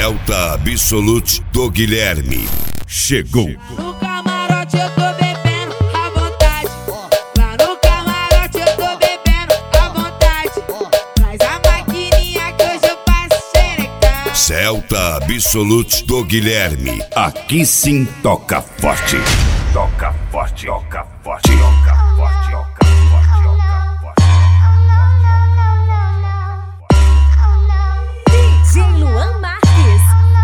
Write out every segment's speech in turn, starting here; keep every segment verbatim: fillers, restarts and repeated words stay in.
Celta Absolute do Guilherme chegou. No camarote eu tô bebendo à vontade. Lá no camarote eu tô bebendo à vontade. Traz a maquininha que hoje eu faço xerecar. Celta Absolute do Guilherme. Aqui sim toca forte. Toca forte, toca forte, toca forte, toca forte, toca forte. D J Luan Marques.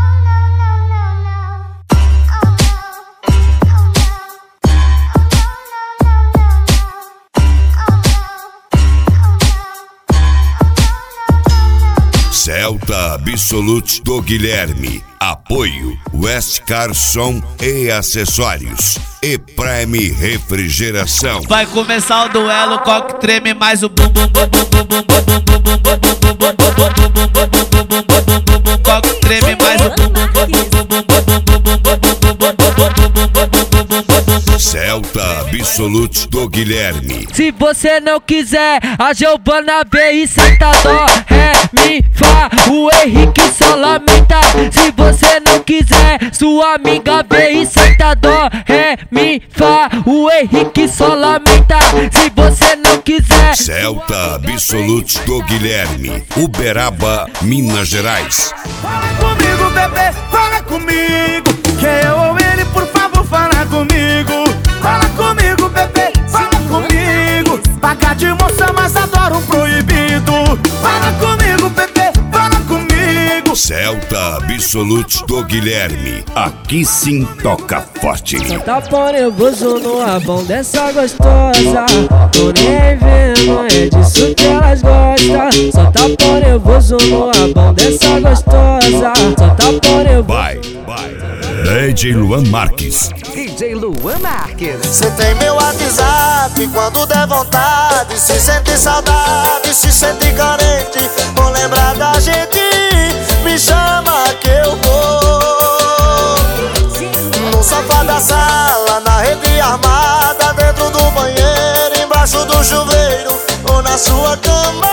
Celta Absolute do Guilherme. Apoio West Carson e acessórios. E Prime Refrigeração. Vai começar o duelo, qual que treme mais o bum bum bum bum bum bum bum bum bum bum bum bum bum bum bum bum. Qual que treme mais o bum bum bum bum bum bum bum bum. Celta Absolute do Guilherme. Se você não quiser, a Giovana veio e senta dó, ré, mi, fá, o Henrique só lamenta. Se você não quiser, sua amiga veio e senta dó, ré, mi, fá, o Henrique só lamenta. Se você não quiser. Celta Absolute do Guilherme. Uberaba, Minas Gerais. Fala comigo, bebê, fala comigo. Que eu ou ele, por favor, fala comigo. Fala comigo, bebê, fala comigo. Paga de moça, mas adoro um proibido. Fala comigo, bebê, fala comigo. Celta Absolute do Guilherme. Aqui sim toca forte. Só tá pão nervoso no rabão dessa gostosa. Tô nem vendo, é disso que elas gostam. Só tá pão nervoso no rabão dessa gostosa. Só tá pão nervoso. Vai, vai. D J Luan Marques. D J Luan Marques. Cê tem meu WhatsApp quando der vontade. Se sente saudade, se sente carente, ou lembrar da gente, me chama que eu vou. No sofá da sala, na rede armada, dentro do banheiro, embaixo do chuveiro, ou na sua cama.